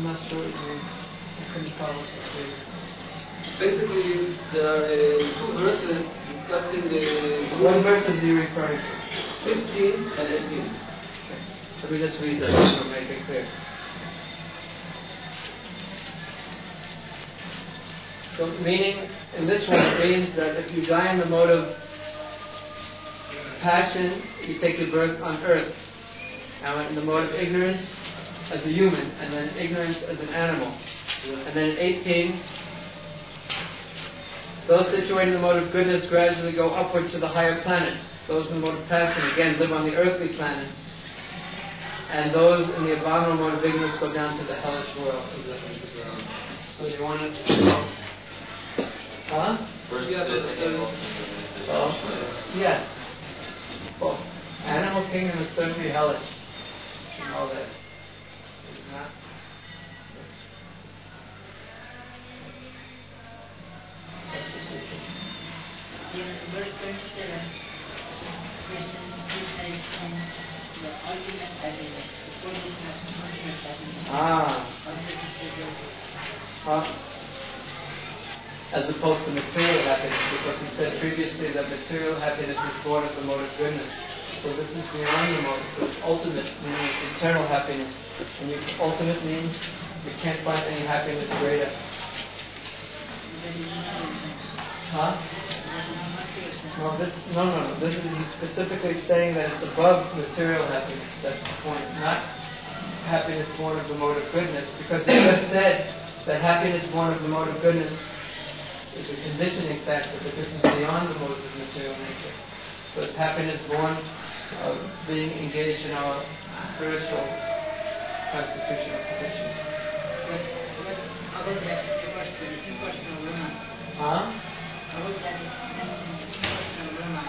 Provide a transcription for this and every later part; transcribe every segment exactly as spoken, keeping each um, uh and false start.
I'm not sure what you mean. I couldn't follow it. Basically, there are uh, two verses discussing the... What verses are you referring to? fifteen and eighteen. Okay. So we just read that to make it clear. So meaning, in this one, it means that if you die in the mode of passion, you take your birth on earth. Now in the mode of ignorance, as a human, and then ignorance as an animal. And then in eighteen, those situated in the mode of goodness gradually go upward to the higher planets. Those in the mode of passion, again, live on the earthly planets. And those in the abominable mode of ignorance go down to the hellish world. So you want to... Huh? First, Yeah, the So, yes. Well, animal kingdom is certainly hellish. You know that. It's not. Yes, verse twenty-seven. Christian is the ultimate happiness. The point is not ultimate happiness. Ah. Uh, as opposed to material happiness, because he said previously that material happiness is born of the mode of goodness. So this is beyond the mode. So it's ultimate, meaning it's eternal happiness. And you, ultimate means you can't find any happiness greater. Huh? No, this, no, no, no. This is he's specifically saying that it's above material happiness. That's the point. Not happiness born of the mode of goodness. Because he just said that happiness born of the mode of goodness is a conditioning factor, but this is beyond the modes of material nature. So it's happiness born of being engaged in our spiritual constitutional position. How about that impersonal Brahman? Huh? How about that impersonal Brahman?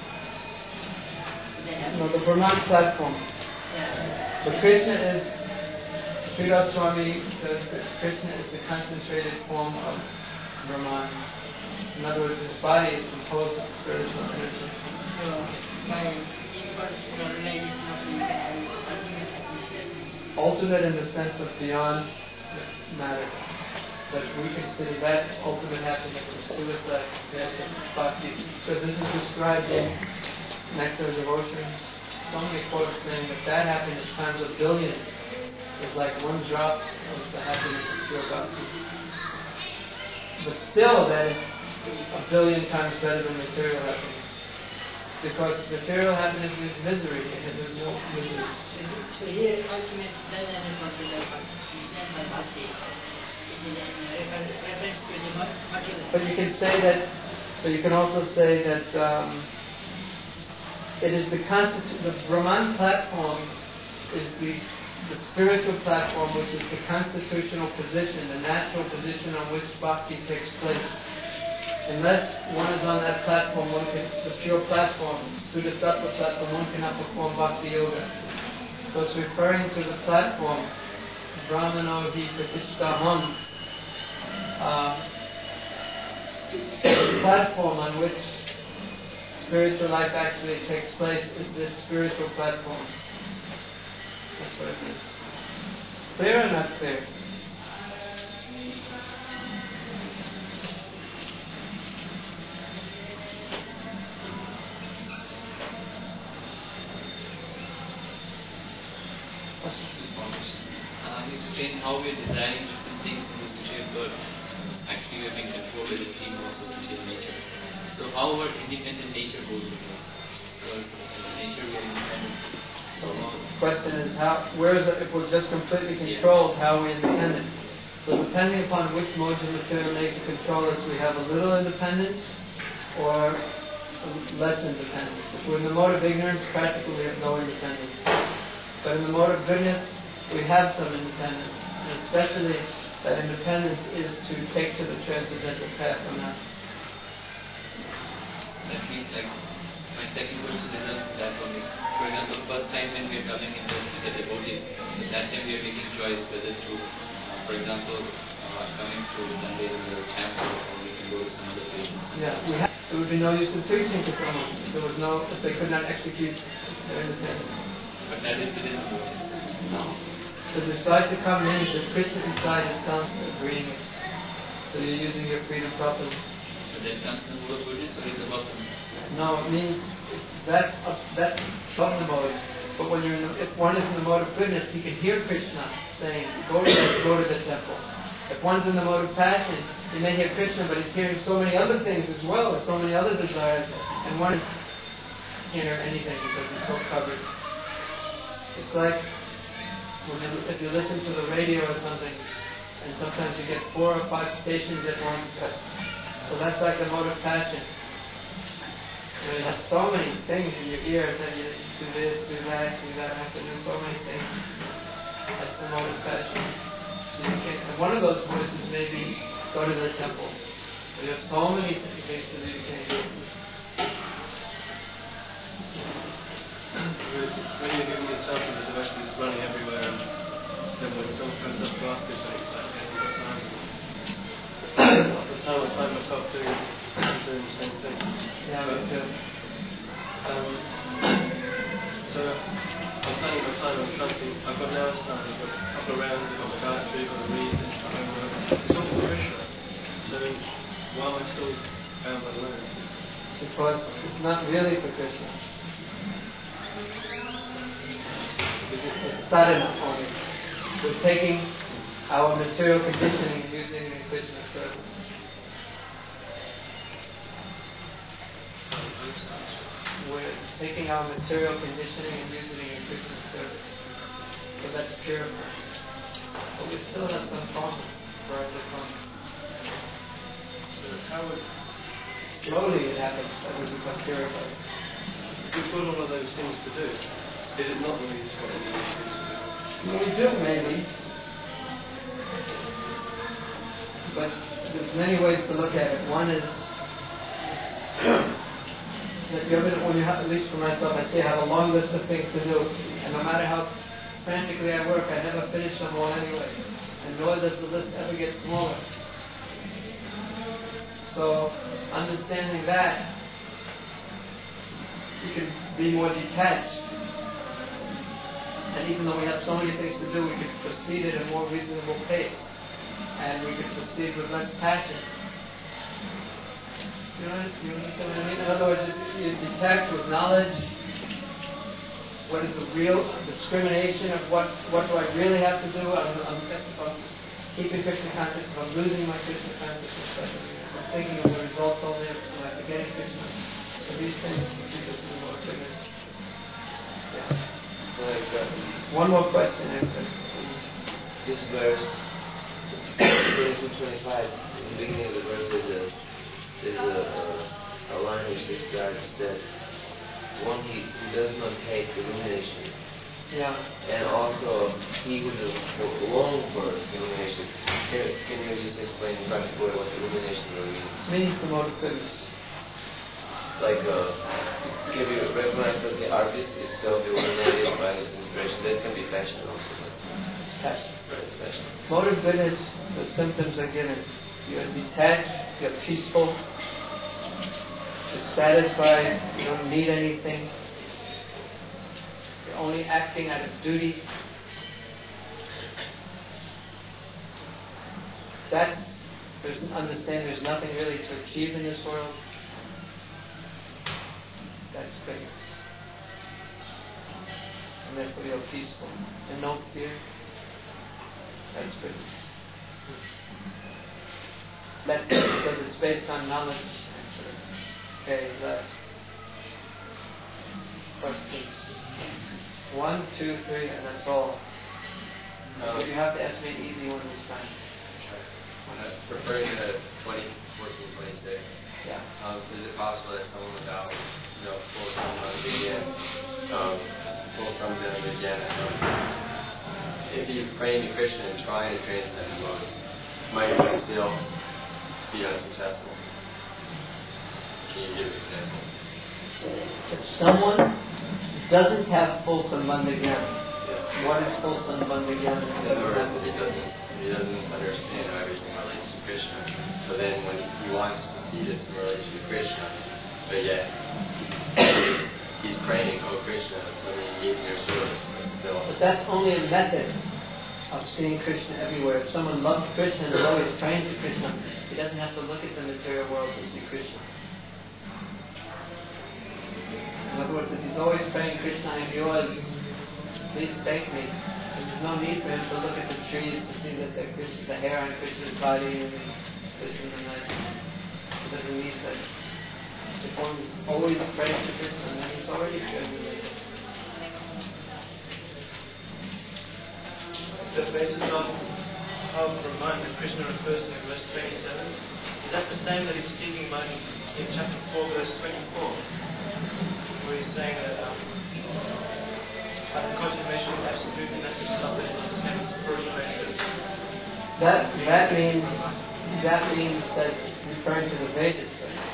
No, the Brahman platform. Yeah. But Krishna is, Sridhar Swami says that Krishna is the concentrated form of Brahman. In other words, his body is composed of spiritual energy. So, by impersonal realization of you can have ultimate happiness. Ultimate in the sense of beyond matter. But we consider that ultimate happiness as suicide compared to bhakti. Because this is described in Nectar of Devotion. So many quotes saying that that happiness times a billion is like one drop of the happiness of pure bhakti. But still, that is a billion times better than material happiness. Because material happiness is misery, and there's no misery. So here, ultimate doesn't refer to the sense of bhakti. It is a reference to the material. But you can say that, but you can also say that um, it is the constitu- the Brahman platform is the, the spiritual platform, which is the constitutional position, the natural position on which bhakti takes place. Unless one is on that platform, one can, the pure platform, Sudasattva platform, one cannot perform bhakti yoga. So it's referring to the platform, Brahmano hi pratishtaham, uh, the platform on which spiritual life actually takes place is this spiritual platform. That's what it is. Clear or not clear? Uh, explain how we are desiring different things in this material world. Actually, we are being controlled by the three modes of material nature. So, how our independent nature goes with us? Because in nature we are independent. So the question is, how? Where is it? If we're just completely controlled, how are we independent? So depending upon which modes of material nature control us, we have a little independence or less independence. If we're in the mode of ignorance, practically we have no independence. But in the mode of goodness, we have some independence, and especially that independence is to take to the transcendental path or not. That means like my second question is on that only. For example, first time when we are coming in touch with the devotees, at that time we are making choice whether to, uh, for example, uh, coming to Sunday in the temple or we can go to some other place. Yeah, we have, there would be no use in preaching to someone if there was no, if they could not execute their independence. But that is within the devotees. No. the disciple coming in, the Krishna inside is constantly agreeing. So you're using your freedom properly. So that comes in the mode of goodness or is it bhakti? No, it means that's up, that's bhakti mode. But when you're in the, if one is in the mode of goodness, he can hear Krishna saying, "Go to the, go to the temple." If one's in the mode of passion, he may hear Krishna, but he's hearing so many other things as well, so many other desires, and one is can't hear anything because he's so covered. It's like when you, if you listen to the radio or something, and sometimes you get four or five stations at once. So that's like the mode of passion. You know, you have so many things in your ear that you do this, do that, do that, have to do so many things. That's the mode of passion. So you can't, and one of those voices may be go to the temple. But you have so many things to do you can't do. When you're giving yourself to the devotion is running everywhere, and then when someone comes up to ask you something, it's like, yes, yes, I'm. At the time I find myself doing, doing the same thing. Yeah, me too. Um, so I'm planning my time, I'm trying to think, I've got now time, I've got a couple of rounds, I've got the Gayatri, I've got to read this, my homework. It's all for Krishna. So why am I still bound by the line? It's just Because it's not really for Krishna. It's sadhana only. We're taking our material conditioning and using it in Krishna's service. We're taking our material conditioning and using it in Krishna's service. So that's purifying. But we still have some problems for our karma. so how would Slowly it happens that we become purified. if you've got all of those things to do, is it not really just what you need to do? Well, we do maybe. But there's many ways to look at it. One is that you ever, when you have, at least for myself, I say I have a long list of things to do, and no matter how frantically I work, I never finish them all anyway, and nor does the list ever get smaller. So, understanding that, you can be more detached. And even though we have so many things to do, we can proceed at a more reasonable pace. And we can proceed with less passion. You know, you understand what I mean? In other words, you detach with knowledge. What is the real discrimination of what, what do I really have to do? I'm, I'm, I'm keeping Krishna consciousness, I'm losing my Krishna consciousness. I'm thinking of the results only, am I forgetting Krishna? So these things, because of the more goodness. Yeah. Like, uh, One more question after. this verse, twenty-two twenty-five, in the beginning of the verse, there's a, there's a, a, a line which describes that one he who does not hate illumination, Yeah. and also he who does long for illumination. Can, can you just explain practically what illumination really means? Means the mode of goodness. Like, uh, can you recognize that the artist is self-illuminated by his inspiration? That can be passion also. Passion. Right, it's passion. Mode of goodness, the symptoms are given. You're detached, you're peaceful, you're satisfied, you don't need anything. You're only acting out of duty. That's, there's, understand there's nothing really to achieve in this world. That's goodness. And therefore you're peaceful. And no fear. That's goodness. That's it, because it's based on knowledge. Okay, last questions. One, two, three, and that's all. Um, But you have to ask me an easy one this time. Uh, referring to twenty fourteen twenty-six, Yeah. um, is it possible that someone without, you know, full samvigyan, um, full samvigyan, um, if he's praying to Krishna and trying to transcend the modes, might he still be unsuccessful? Can you give an example? If someone doesn't have full sambandha gyan, Yeah. what is full sambandha gyan? In other words, that he doesn't, he doesn't understand how everything relates to Krishna. So then when he wants to see this in relation to Krishna, but yet he's praying, oh Krishna, let me engage in your service. But still, But that's only a method. of seeing Krishna everywhere. If someone loves Krishna and is always praying to Krishna, he doesn't have to look at the material world to see Krishna. In other words, if he's always praying, Krishna, I'm yours, please take me. And there's no need for him to look at the trees to see that the, Krishna, the hair on Krishna's body and Krishna and that. He doesn't need that. If one is always praying to Krishna, then he's already graduated. The basis of how Brahman that Krishna refers to in verse twenty-seven, is that the same that he's speaking about in chapter four, verse twenty-four, where he's saying that um, the consummation of absolute and that's just something that is the same spiritual nature? That that means that means that it's referring to the Vedas.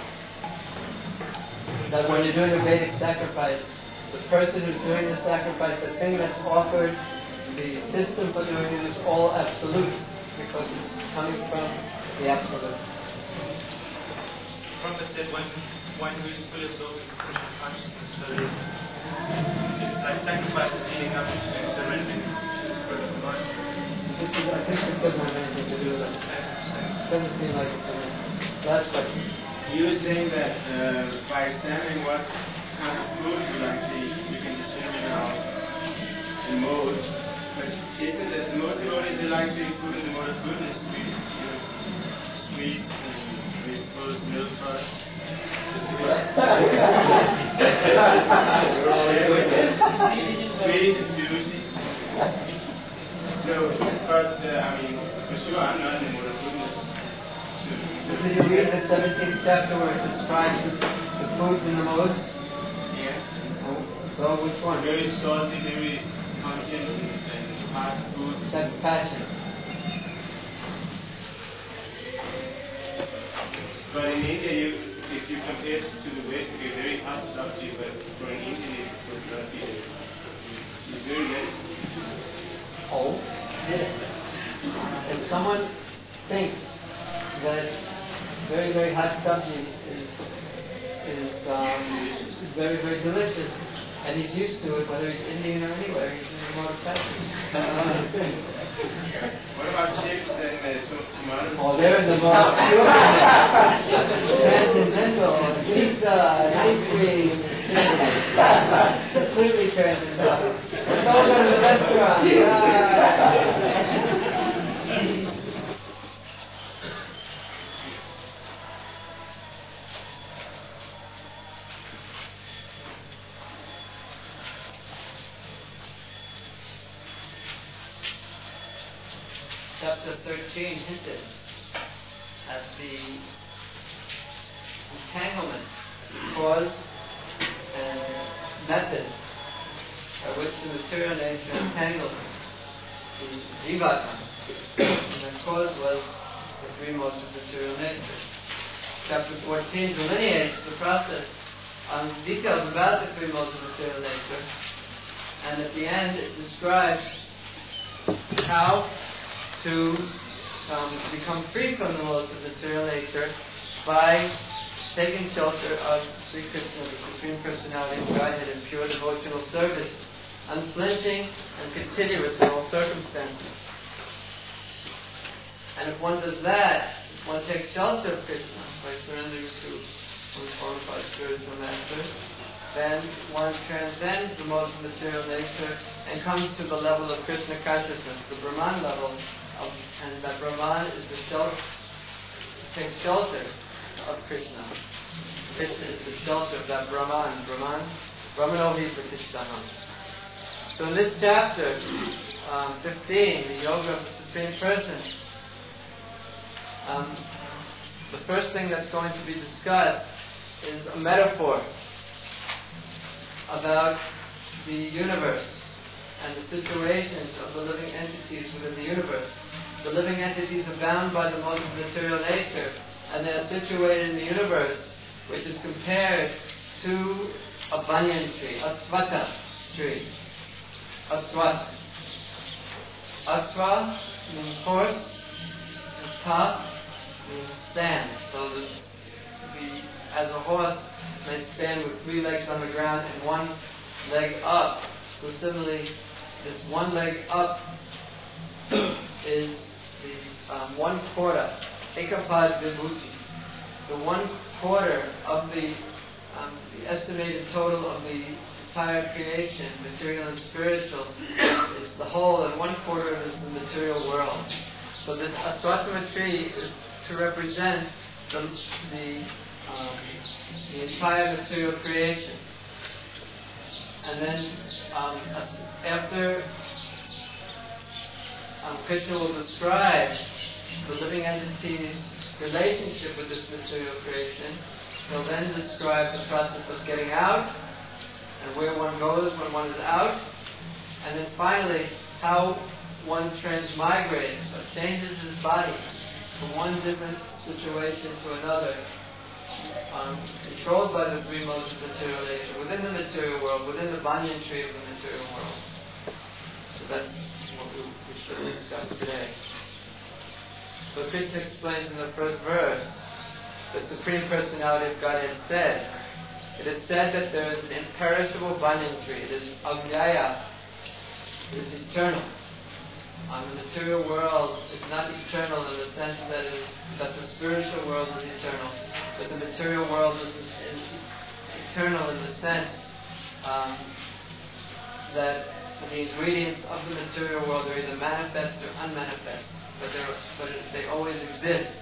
That when you're doing a Vedic sacrifice, the person who's doing the sacrifice, the thing that's offered, the system for doing it is all absolute, because it's coming from the absolute. The prophet said one, one who is fully absorbed in Krishna consciousness, so that it's like sacrifice is leading up to surrendering to the spiritual mind. This is, I think this doesn't have anything to do with it. It doesn't seem like it to me. Last question. You were saying that uh, by examining what kind of food you like to eat, you can determine how the modes. But isn't that the most devotees they like to eat food in the mode of goodness, sweet, you know, sweets and we suppose milk products? Sweet and juicy. So, but uh, I mean, for sure, I'm not in the mode of goodness. Did you read the seventeenth chapter where it describes the, the foods and the modes? Yeah. Oh, so which one? Very salty, very pungent and hard food. That's passion. But in India, you, if you compare it to the West, it's a very hot subject, but for an Indian, it would not be a, it's very medicine. Oh, yeah. If someone thinks that very, very hot subject is is um, very, very delicious, and he's used to it, whether he's Indian or anywhere, he's in the mode of passion. What about chips and uh, tomatoes? Oh, they're in the mode transcendental, pizza, ice cream, completely transcendental. Let's all go to the restaurant. Yeah. Chapter thirteen hinted at the entanglement, cause, and methods by which the material nature entangles the jivatma. And the cause was the three modes of material nature. Chapter fourteen delineates the process on details about the three modes of material nature, and at the end it describes how to um, become free from the modes of material nature by taking shelter of Sri Krishna, the Supreme Personality of Godhead, in pure devotional service, unflinching and continuous in all circumstances. And if one does that, if one takes shelter of Krishna by surrendering to one qualified spiritual master, then one transcends the modes of material nature and comes to the level of Krishna consciousness, the Brahman level. Of, and that Brahman is the shelter, takes shelter of Krishna. Krishna is the shelter of that Brahman. Brahman, Brahmanohi Pratishtaham. So in this chapter, um, fifteen, the Yoga of the Supreme Person, um, the first thing that's going to be discussed is a metaphor about the universe and the situations of the living entities within the universe. The living entities are bound by the modes of material nature, and they are situated in the universe, which is compared to a banyan tree, a svata tree. Aswat. Aswa means horse, and ta means stand. So the, the, as a horse may stand with three legs on the ground and one leg up. So similarly, this one leg up is the um, one quarter, ekapad vibhuti, the one quarter of the, um, the estimated total of the entire creation, material and spiritual, is the whole, and one quarter is the material world. So this Aswatthama tree is to represent the, the, um, the entire material creation. And then um, after um, Krishna will describe the living entity's relationship with this material creation, he'll then describe the process of getting out and where one goes when one is out, and then finally how one transmigrates or changes his body from one different situation to another, um, controlled by the three modes of material nature, within the material world, within the banyan tree of the material world. So that's what we, we should discuss today. So Krishna explains in the first verse, the Supreme Personality of Godhead said, it is said that there is an imperishable banyan tree. It is avyaya. It is eternal. Um, the material world is not eternal in the sense that, it is, that the spiritual world is eternal, but the material world is, is eternal in the sense um, that the ingredients of the material world are either manifest or unmanifest, but, but they always exist.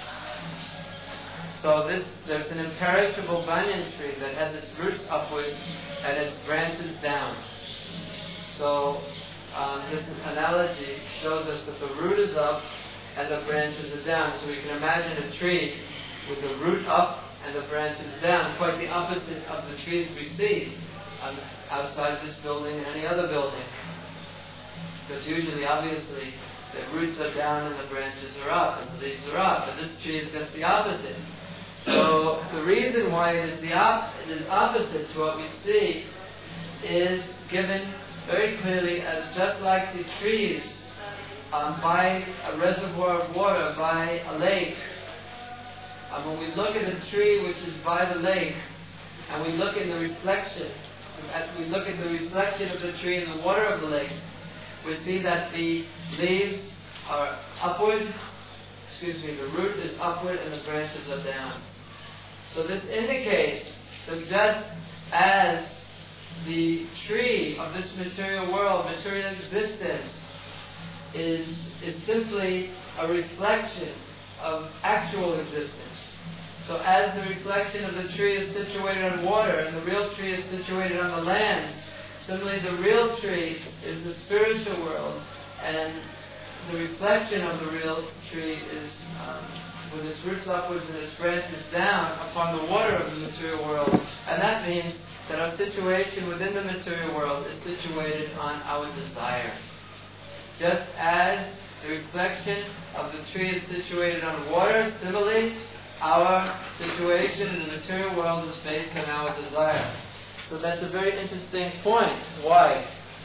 So this, there's an imperishable banyan tree that has its roots upward and its branches down. So um, this analogy shows us that the root is up and the branches are down. So we can imagine a tree with the root up and the branches down, quite the opposite of the trees we see um, outside this building and any other building. Because usually, obviously, the roots are down and the branches are up and the leaves are up, but this tree is just the opposite. So the reason why it is the op- it is opposite to what we see is given very clearly as just like the trees um, by a reservoir of water, by a lake. Um, when we look at a tree which is by the lake, and we look in the reflection, as we look at the reflection of the tree in the water of the lake, we see that the leaves are upward. Excuse me, the root is upward and the branches are down. So this indicates that just as the tree of this material world, material existence, is, is simply a reflection of actual existence. So as the reflection of the tree is situated on water and the real tree is situated on the lands, similarly the real tree is the spiritual world, and the reflection of the real tree is um, with its roots upwards and its branches down upon the water of the material world. And that means that our situation within the material world is situated on our desire. Just as the reflection of the tree is situated on water, similarly, our situation in the material world is based on our desire. So that's a very interesting point. Why?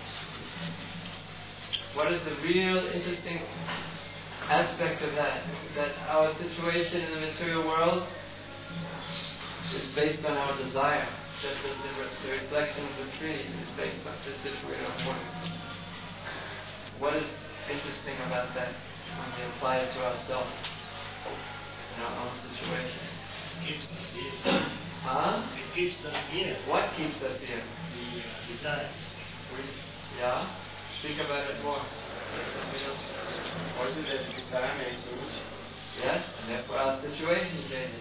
What is the real interesting aspect of that? That our situation in the material world is based on our desire, just as the, re- the reflection of the tree is based on, is situated on water. What is interesting about that when we apply it to ourselves in our own situation? It keeps us here. Huh? It keeps us here. What keeps us here? The uh, desires. Yeah? Speak about it more. Also that the desire makes roots. Yes, and therefore our situation changes.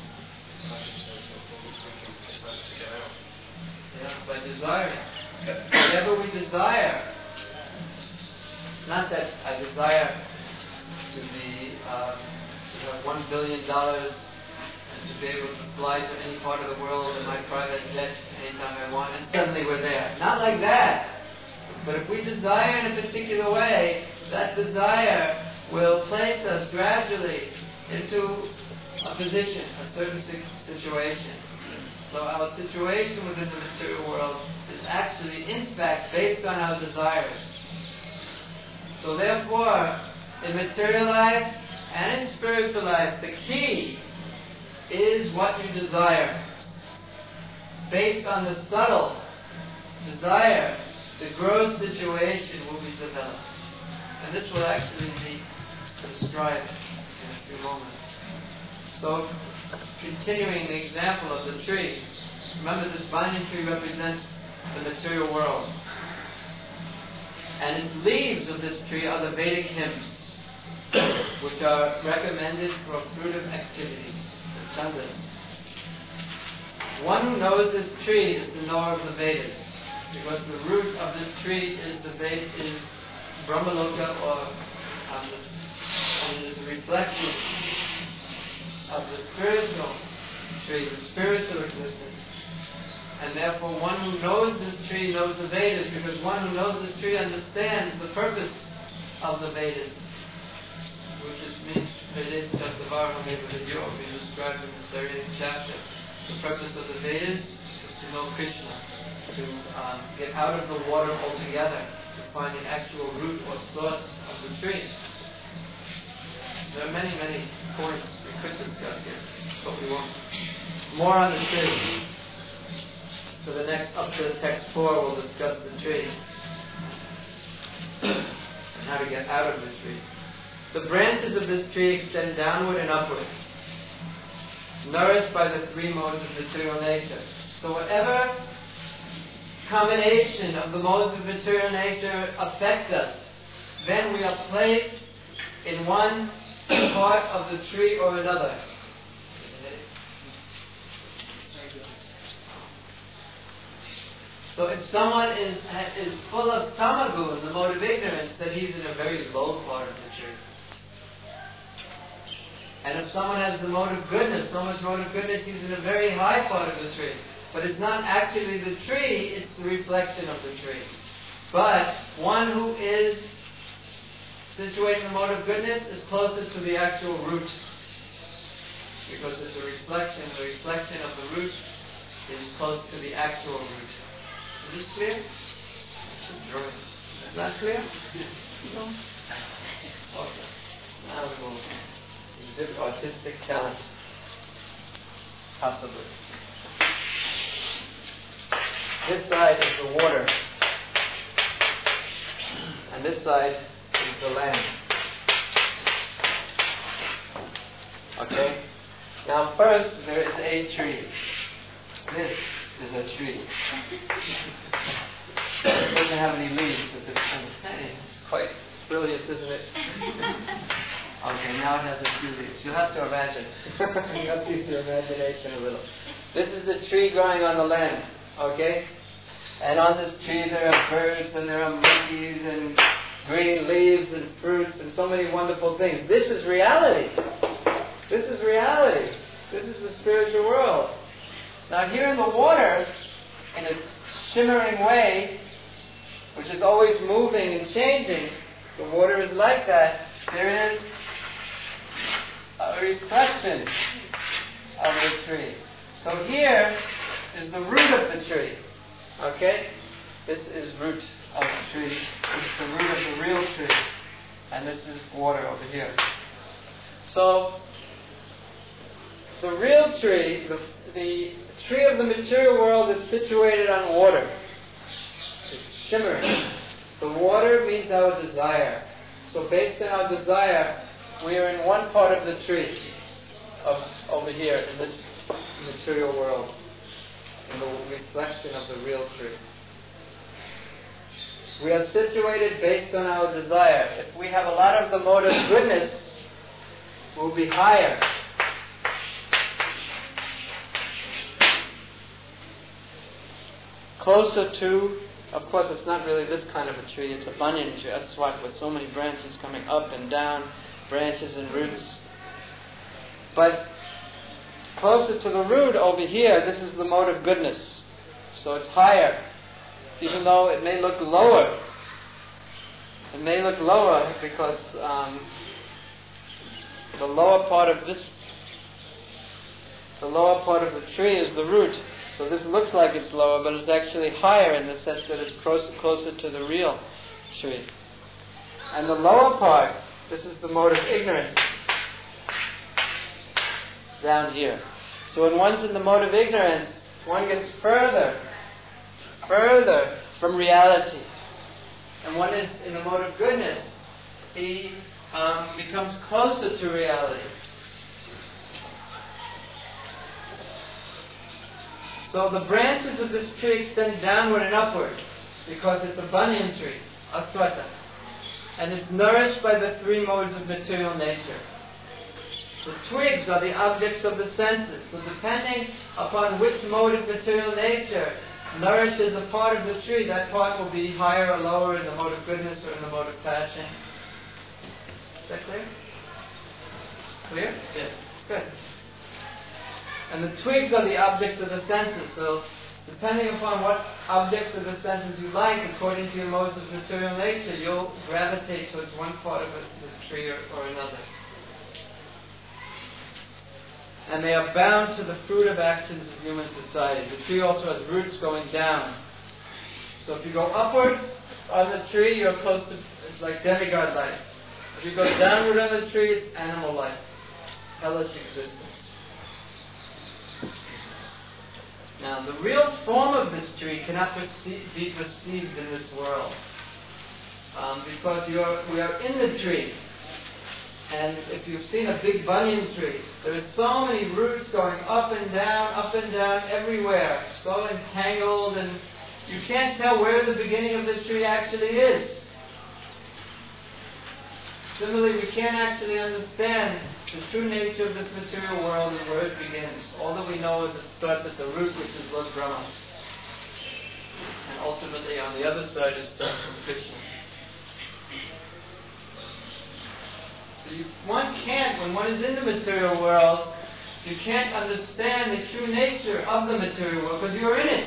Yeah, by desiring. Whatever we desire, not that I desire to be, um, to have one billion dollars and to be able to fly to any part of the world in my private jet anytime I want, and suddenly we're there. Not like that. But if we desire in a particular way, that desire will place us gradually into a position, a certain situation. So our situation within the material world is actually, in fact, based on our desires. So therefore, in material life and in spiritual life, the key is what you desire. Based on the subtle desire, the gross situation will be developed. And this will actually be described in a few moments. So, continuing the example of the tree, remember this banyan tree represents the material world. And its leaves of this tree are the Vedic hymns, which are recommended for fruitive activities, the chandas. One who knows this tree is the knower of the Vedas, because the root of this tree is the Ved- is Brahmaloka, or um, the, and it is a reflection of the spiritual tree, the spiritual existence. And therefore one who knows this tree knows the Vedas, because one who knows this tree understands the purpose of the Vedas, which is means Vedas Tasavaram Vidyo, we described in the thirtieth chapter. The purpose of the Vedas is to know Krishna, to um, get out of the water altogether, to find the actual root or source of the tree. There are many, many points we could discuss here, but we won't. More on the tree. For the next, up to text four, we'll discuss the tree and how to get out of the tree. The branches of this tree extend downward and upward, nourished by the three modes of material nature. So whatever combination of the modes of material nature affect us, then we are placed in one part of the tree or another. So if someone is is full of tamagun, the mode of ignorance, then he's in a very low part of the tree. And if someone has the mode of goodness, so much mode of goodness, he's in a very high part of the tree. But it's not actually the tree, it's the reflection of the tree. But one who is situated in the mode of goodness is closer to the actual root, because it's a reflection. The reflection of the root is close to the actual root. Is this clear? Is that clear? No? Okay. Now we will exhibit artistic talent. Possibly. This side is the water, and this side is the land. Okay? Now first, there is a tree. This is a tree. It doesn't have any leaves at this point. Hey, it's quite brilliant, isn't it? Okay, now it has a few leaves. You'll have to imagine. You have to use your imagination a little. This is the tree growing on the land, okay? And on this tree there are birds and there are monkeys and green leaves and fruits and so many wonderful things. This is reality. This is reality. This is the spiritual world. Now here in the water, in its shimmering way, which is always moving and changing, the water is like that. There is a reflection of the tree. So here is the root of the tree. Okay? This is root of the tree. This is the root of the real tree. And this is water over here. So, the real tree, the, the tree of the material world is situated on water. It's shimmering. The water means our desire. So based on our desire, we are in one part of the tree, of over here, in this material world, in the reflection of the real tree. We are situated based on our desire. If we have a lot of the mode of goodness, we'll be higher. Closer to, of course it's not really this kind of a tree, it's a banyan tree. That's why with so many branches coming up and down, branches and roots. But closer to the root over here, this is the mode of goodness. So it's higher, even though it may look lower. It may look lower because um, the lower part of this, the lower part of the tree is the root. So this looks like it's lower, but it's actually higher in the sense that it's closer, closer to the real tree. And the lower part, this is the mode of ignorance, down here. So when one's in the mode of ignorance, one gets further, further from reality. And one is in the mode of goodness, he um, becomes closer to reality. So the branches of this tree extend downward and upward because it's a banyan tree, Aswata, and it's nourished by the three modes of material nature. The twigs are the objects of the senses, so depending upon which mode of material nature nourishes a part of the tree, that part will be higher or lower in the mode of goodness or in the mode of passion. Is that clear? Clear? Yes. Good. And the twigs are the objects of the senses, so depending upon what objects of the senses you like, according to your modes of material nature, you'll gravitate towards one part of the tree or, or another. And they are bound to the fruit of actions of human society. The tree also has roots going down. So if you go upwards on the tree, you're close to, it's like demigod life. If you go downward on the tree, it's animal life, hellish existence. Now, the real form of this tree cannot perceive, be perceived in this world, um, because you're, we are in the tree. And if you've seen a big banyan tree, there are so many roots going up and down, up and down, everywhere, so entangled, and you can't tell where the beginning of the tree actually is. Similarly, we can't actually understand the true nature of this material world and where it begins. All that we know is it starts at the root, which is Lord Brahma. And ultimately, on the other side, it starts from Krishna. So you, one can't, when one is in the material world, you can't understand the true nature of the material world because you're in it.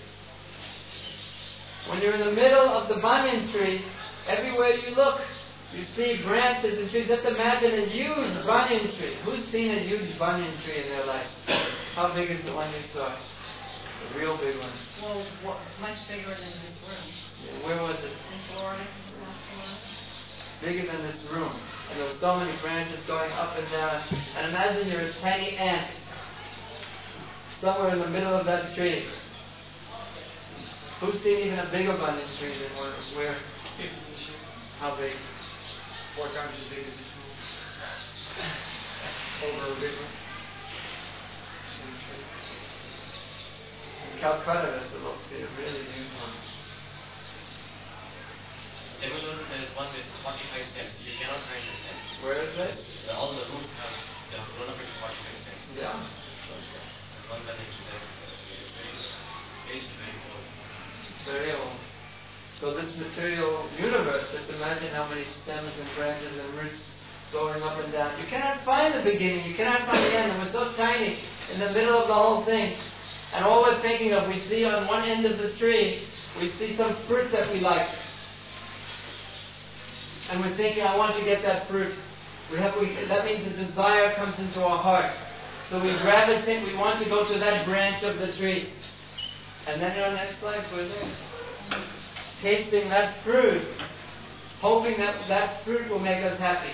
When you're in the middle of the banyan tree, everywhere you look, you see branches and trees. Just imagine a huge banyan tree. Who's seen a huge banyan tree in their life? How big is the one you saw? The real big one. Well, what, much bigger than this room. Yeah, where was it? In Florida, South Florida. Bigger than this room. And there were so many branches going up and down. And imagine you're a tiny ant somewhere in the middle of that tree. Who's seen even a bigger banyan tree than where? where? How big? Four times as big as this room. Over a big one. In Calcutta, that's supposed to be a really big one. Devilur, there is one with forty-five steps. You cannot find the steps. Where is it? The, all the roots have, they have grown up into forty-five steps. Yeah. There's one that is very, very, very old. Very old. So this material universe, just imagine how many stems and branches and roots going up and down. You cannot find the beginning, you cannot find the end, and we're so tiny in the middle of the whole thing. And all we're thinking of, we see on one end of the tree, we see some fruit that we like. And we're thinking, I want to get that fruit. We have, we, that means the desire comes into our heart. So we gravitate, we want to go to that branch of the tree. And then in our next life, we're there. Tasting that fruit, hoping that that fruit will make us happy.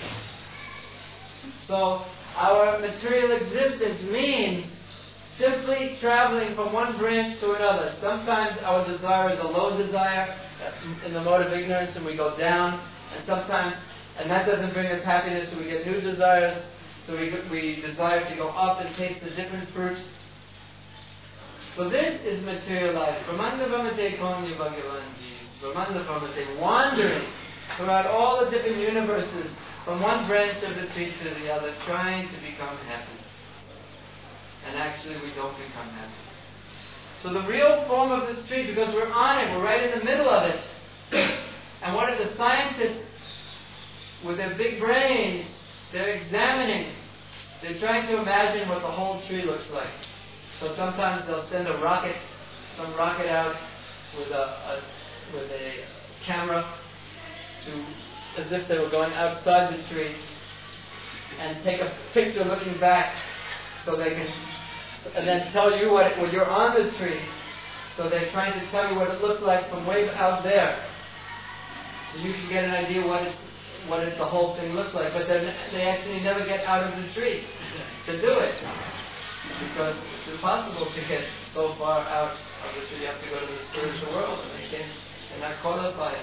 So our material existence means simply traveling from one branch to another. Sometimes our desire is a low desire in the mode of ignorance and we go down, and sometimes, and that doesn't bring us happiness, so we get new desires, so we, we desire to go up and taste the different fruit. So this is material life. Brahmanda Brahmate Konya Bhagavanji. Brahmanda Brahmate, wandering throughout all the different universes from one branch of the tree to the other, trying to become happy. And actually we don't become happy. So the real form of this tree, because we're on it, we're right in the middle of it. And what are the scientists, with their big brains, they're examining, they're trying to imagine what the whole tree looks like. So sometimes they'll send a rocket, some rocket out with a, a with a camera to, as if they were going outside the tree, and take a picture looking back, so they can, and then tell you what, when you're on the tree. So they're trying to tell you what it looks like from way out there, so you can get an idea what it's, what it, the whole thing looks like. But then they actually never get out of the tree to do it, because it's impossible to get so far out of the tree. You have to go to the spiritual world, and they can't. They're not qualified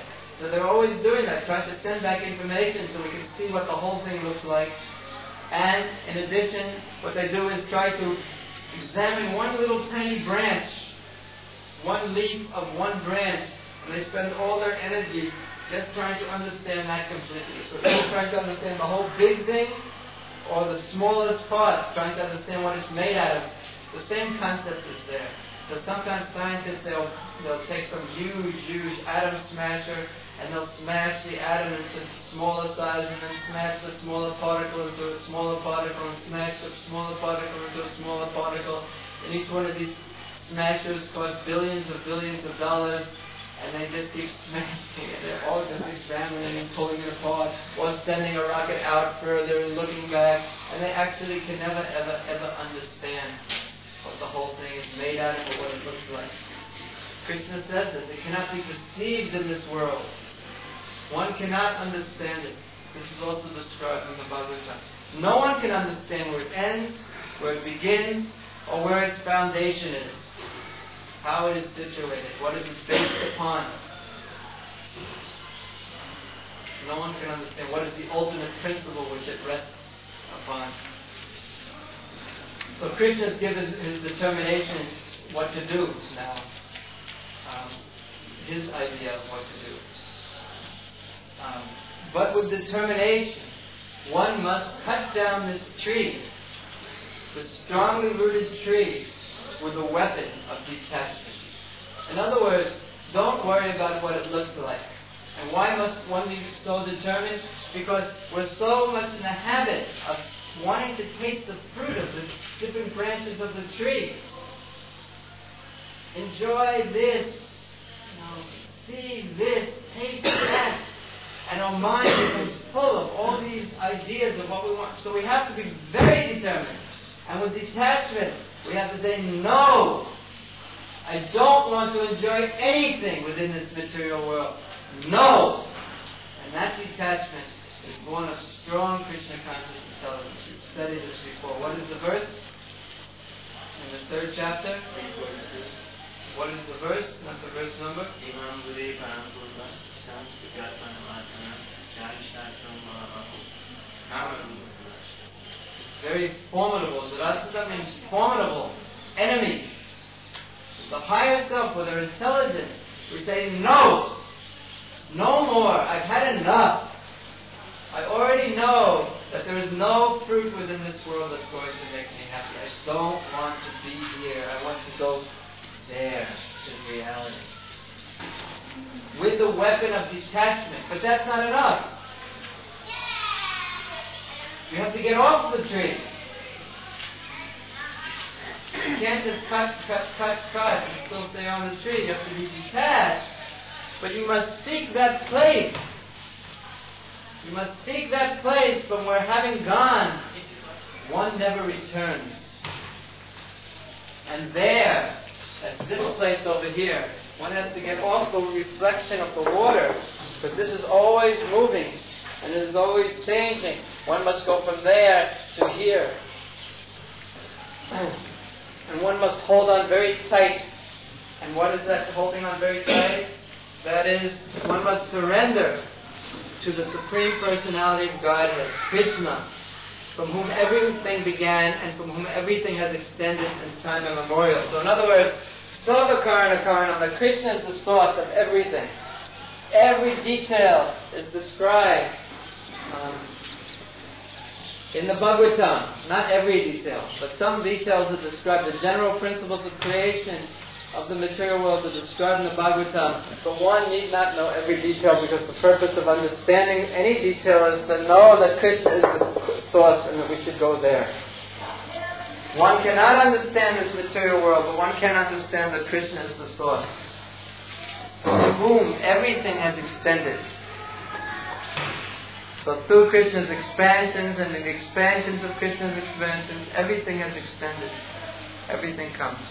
So they're always doing that, trying to send back information so we can see what the whole thing looks like. And in addition, what they do is try to examine one little tiny branch, one leaf of one branch, and they spend all their energy just trying to understand that completely. So they're trying to understand the whole big thing or the smallest part, trying to understand what it's made out of. The same concept is there. So sometimes scientists, they'll, they'll take some huge, huge atom smasher and they'll smash the atom into smaller size and then smash the smaller particle into a smaller particle and smash the smaller particle into a smaller particle. And each one of these smashers costs billions of billions of dollars, and they just keep smashing it. They're all just examining and pulling it apart or sending a rocket out further and looking back, and they actually can never, ever, ever understand what the whole thing is made out of or what it looks like. Krishna says that it cannot be perceived in this world. One cannot understand it. This is also described in the Bhagavatam. No one can understand where it ends, where it begins, or where its foundation is. How it is situated, what is it based upon. No one can understand what is the ultimate principle which it rests upon. So Krishna has given his, his determination what to do now. Um, his idea of what to do. Um, but with determination, one must cut down this tree, this strongly rooted tree, with a weapon of detachment. In other words, don't worry about what it looks like. And why must one be so determined? Because we're so much in the habit of wanting to taste the fruit of the different branches of the tree. Enjoy this, you know, see this, taste that. And our mind becomes full of all these ideas of what we want. So we have to be very determined. And with detachment, we have to say, no, I don't want to enjoy anything within this material world. No. And that detachment is born of strong Krishna conscious intelligence. We've studied this before. What is the verse? In the third chapter? What is the verse? Not the verse number? Very formidable. Durasata means formidable. Enemy. The higher self with their intelligence. We say, no. No more. I've had enough. I already know that there is no fruit within this world that's going to make me happy. I don't want to be here. I want to go there in reality. With the weapon of detachment. But that's not enough. You have to get off the tree. You can't just cut, cut, cut, cut and still stay on the tree. You have to be detached. But you must seek that place. You must seek that place from where, having gone, one never returns. And there, that's this place over here. One has to get off the reflection of the water, because this is always moving and it is always changing. One must go from there to here. And one must hold on very tight. And what is that holding on very tight? That is, one must surrender to the Supreme Personality of Godhead, Krishna, from whom everything began and from whom everything has extended since time immemorial. So in other words, Sarva Karana Karanam, that Krishna is the source of everything. Every detail is described um, in the Bhagavatam. Not every detail, but some details are described. The general principles of creation of the material world are described in the Bhagavatam. But one need not know every detail, because the purpose of understanding any detail is to know that Krishna is the source and that we should go there. One cannot understand this material world, but one can understand that Krishna is the source, from whom everything has extended. So through Krishna's expansions and the expansions of Krishna's expansions, everything has extended. Everything comes.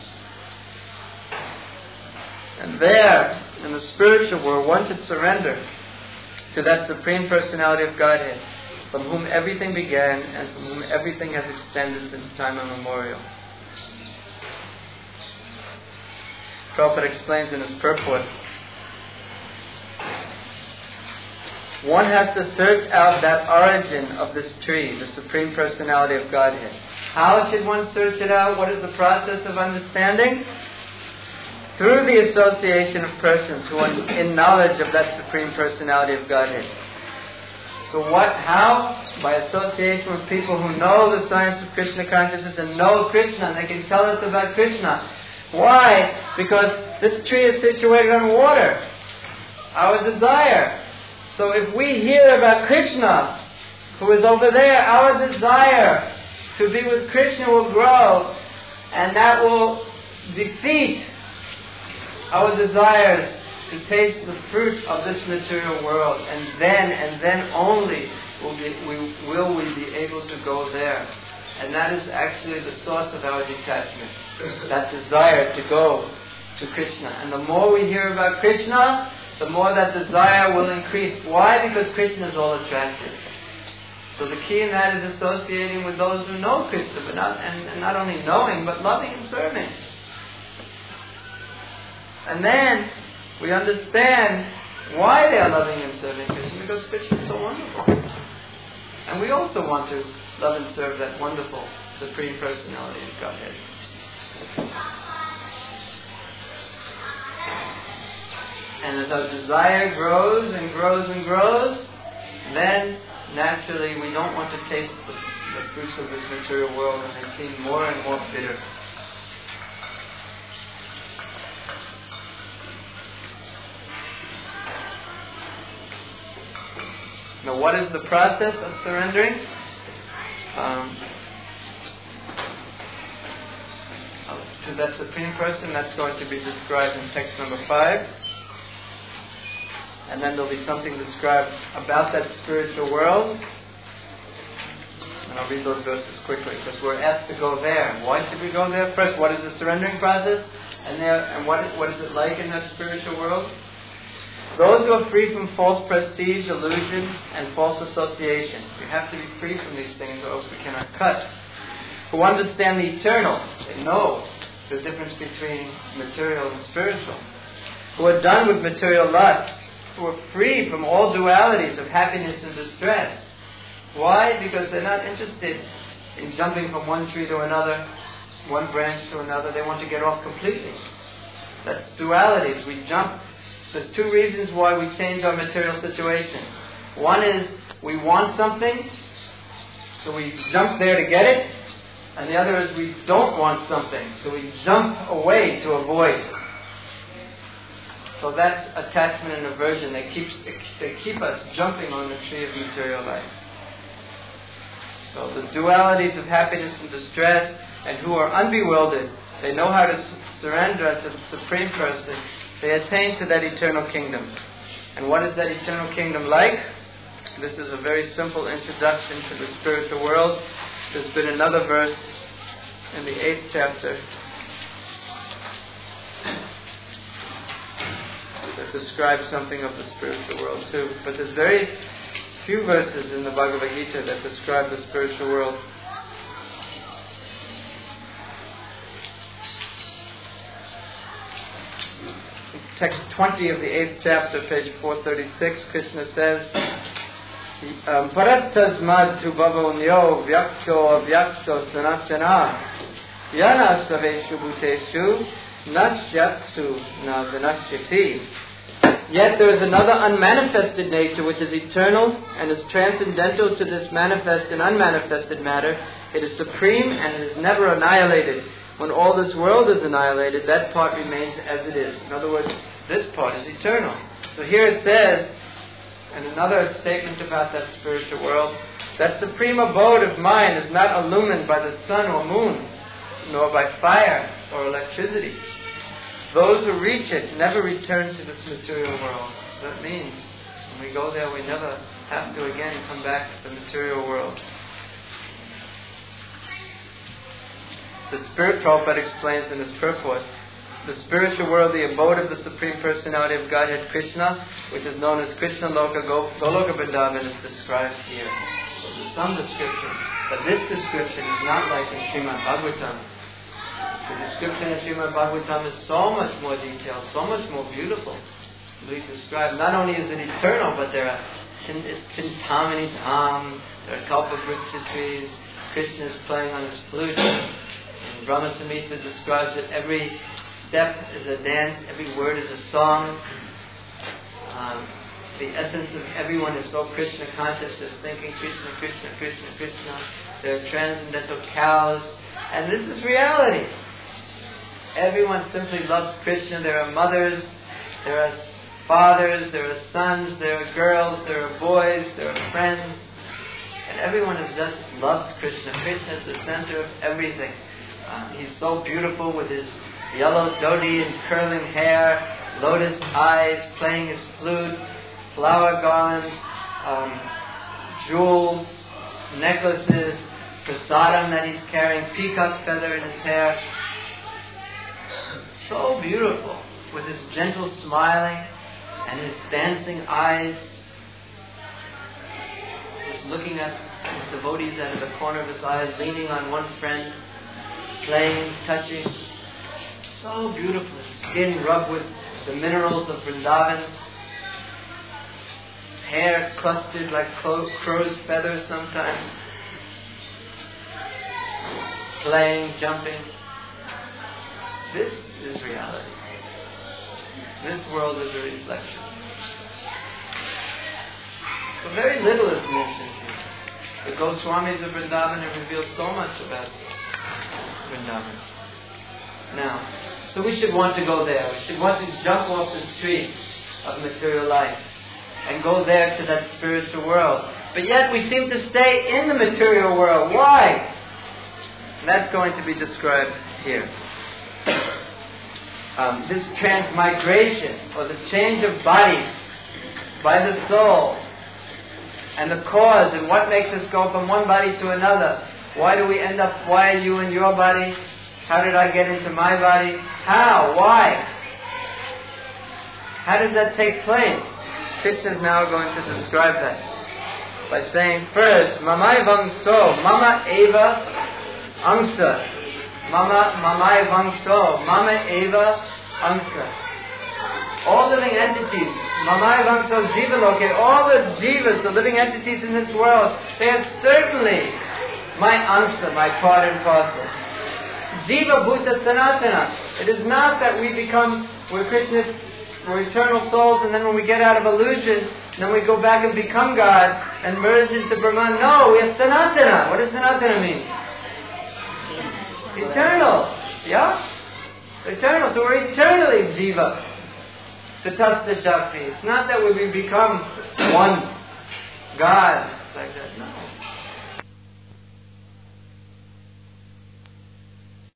And there, in the spiritual world, one should surrender to that Supreme Personality of Godhead, from whom everything began and from whom everything has extended since time immemorial. Prabhupada explains in his purport one has to search out that origin of this tree, the Supreme Personality of Godhead. How should one search it out? What is the process of understanding? Through the association of persons who are in knowledge of that Supreme Personality of Godhead. So what, how? By association with people who know the science of Krishna consciousness and know Krishna, and they can tell us about Krishna. Why? Because this tree is situated on water, our desire. So if we hear about Krishna, who is over there, our desire to be with Krishna will grow, and that will defeat our desires to taste the fruit of this material world, and then and then only will we, we, will we be able to go there. And that is actually the source of our detachment, that desire to go to Krishna. And the more we hear about Krishna, the more that desire will increase. Why? Because Krishna is all attractive. So the key in that is associating with those who know Krishna, but not, and, and not only knowing, but loving and serving. And then we understand why they are loving and serving Krishna, because Krishna is so wonderful. And we also want to love and serve that wonderful Supreme Personality of Godhead. And as our desire grows and grows and grows, then naturally we don't want to taste the, the fruits of this material world, and they seem more and more bitter. Now, what is the process of surrendering? Um, to that Supreme Person, that's going to be described in text number five. And then there'll be something described about that spiritual world. And I'll read those verses quickly, because we're asked to go there. Why should we go there? First, what is the surrendering process? And there, and what, what is it like in that spiritual world? Those who are free from false prestige, illusion, and false association. You have to be free from these things, or else we cannot cut. Who understand the eternal. They know the difference between material and spiritual. Who are done with material lusts. Who are free from all dualities of happiness and distress. Why? Because they're not interested in jumping from one tree to another, one branch to another. They want to get off completely. That's dualities. We jump. There's two reasons why we change our material situation. One is we want something, so we jump there to get it. And the other is we don't want something, so we jump away to avoid. So that's attachment and aversion. They keep, they keep us jumping on the tree of material life. So the dualities of happiness and distress, and who are unbewildered, they know how to surrender to the Supreme Person. They attain to that eternal kingdom. And what is that eternal kingdom like? This is a very simple introduction to the spiritual world. There's been another verse in the eighth chapter that describes something of the spiritual world too. But there's very few verses in the Bhagavad Gita that describe the spiritual world. Text twenty of the eighth chapter, page four thirty-six, Krishna says, Paratasmad tu bhavonyo vyakto avyakto sanatana yana saveshu bhuteshu nasyatsu na vinasyati. Yet there is another unmanifested nature which is eternal and is transcendental to this manifest and unmanifested matter. It is supreme and it is never annihilated. When all this world is annihilated, that part remains as it is. In other words, this part is eternal. So here it says, and another statement about that spiritual world, that supreme abode of mine is not illumined by the sun or moon, nor by fire or electricity. Those who reach it never return to this material world. So that means when we go there, we never have to again come back to the material world. The Spirit Prabhupada explains in his purport, the spiritual world, the abode of the Supreme Personality of Godhead Krishna, which is known as Krishna Loka Goloka Vrindavan, is described here. So there's some description, but this description is not like in Srimad Bhagavatam. The description in Srimad Bhagavatam is so much more detailed, so much more beautiful. We describe, not only is it eternal, but there are Chin- it's Chintamani Dham, there are Kalpavriksha trees, Krishna is playing on his flute, and Brahma Samhita describes that every step is a dance, every word is a song. Um, the essence of everyone is so Krishna conscious, is thinking Krishna, Krishna, Krishna, Krishna. There are transcendental cows, and this is reality. Everyone simply loves Krishna. There are mothers, there are fathers, there are sons, there are girls, there are boys, there are friends. And everyone is just loves Krishna. Krishna is the center of everything. Uh, he's so beautiful with his yellow dhoti and curling hair, lotus eyes, playing his flute, flower garlands, um, jewels, necklaces, prasadam that he's carrying, peacock feather in his hair. So beautiful, with his gentle smiling and his dancing eyes, just looking at his devotees out of the corner of his eyes, leaning on one friend, playing, touching. So beautiful. His skin rubbed with the minerals of Vrindavan, hair clustered like crow's feathers sometimes, playing, jumping. This is reality. This world is a reflection. But very little is mentioned here. The Goswamis of Vrindavan have revealed so much about Vrindavan. Now, so we should want to go there. We should want to jump off the street of material life and go there to that spiritual world. But yet we seem to stay in the material world. Why? And that's going to be described here. Um, this transmigration, or the change of bodies by the soul, and the cause, and what makes us go from one body to another. Why do we end up, why are you in your body? How did I get into my body? How? Why? How does that take place? Krishna is now going to describe that by saying, first, Mamai Vamso, Mama Eva Angsa. Mama, Mamai Vamso, Mama Eva Angsa. All living entities, Mamai Vamso Jivaloke, all the jivas, the living entities in this world, they are certainly my Angsa, my part and parcel. Jiva Bhuta Sanatana. It is not that we become, we're Krishna's, we're eternal souls, and then when we get out of illusion, then we go back and become God and merge into Brahman. No, we are Sanatana. What does Sanatana mean? Eternal. Yeah? Eternal. So we're eternally Jiva. Tatastha Shakti. It's not that we become one God like that. No.